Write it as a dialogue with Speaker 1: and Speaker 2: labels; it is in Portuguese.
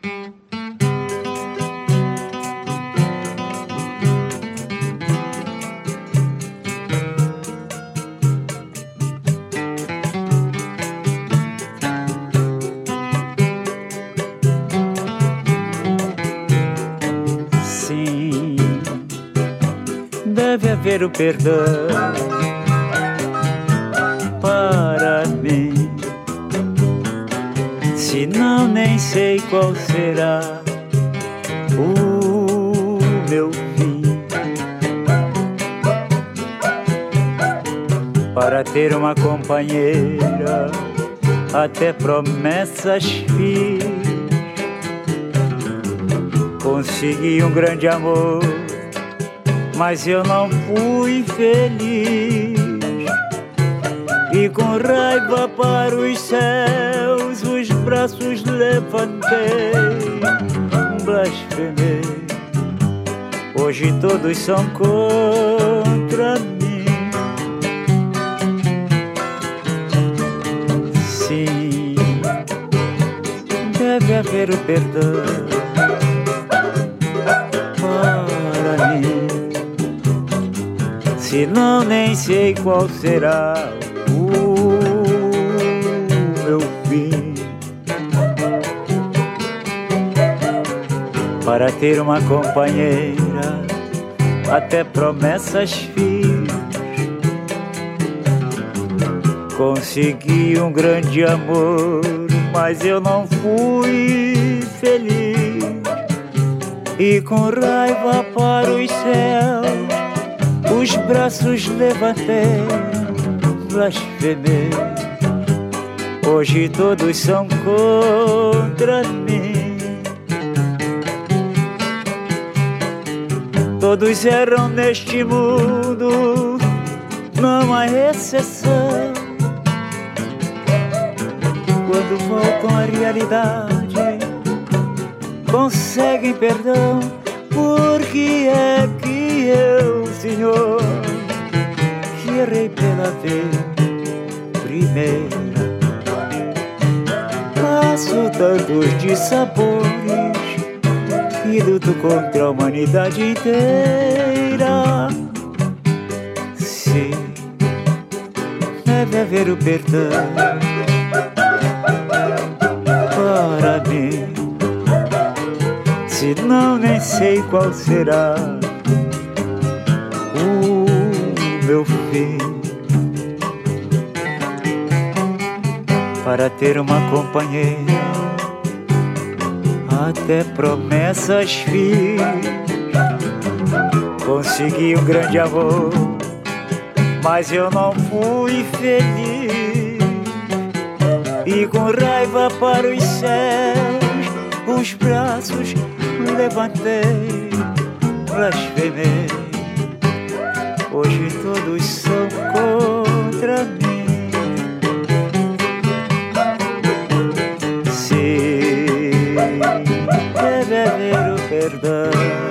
Speaker 1: Deve haver o perdão para mim, senão nem sei qual será o meu fim. Para ter uma companheira até promessas fiz, consegui um grande amor, mas eu não fui feliz. E com raiva para os céus os braços levantei, blasfemei. Hoje todos são contra mim. Sim, deve haver o perdão para mim, senão nem sei qual será o meu fim. Para ter uma companheira até promessas fiz, consegui um grande amor, mas eu não fui feliz. E com raiva para os céus os braços levantei, blasfemei. Hoje todos são contra mim. Todos erram neste mundo, não há exceção. Quando voltam à realidade, conseguem perdão. Por que é que eu, Senhor, que errei pela vez primeira, passo tantos dissabores e luto contra a humanidade inteira? Sim, deve haver o perdão para mim, senão nem sei qual será o meu fim. Para ter uma companheira até promessas fiz, consegui um grande amor, mas eu não fui feliz. E com raiva para os céus os braços levantei, blasfemei. Hoje todos são contra mim. Sim, deve haver o perdão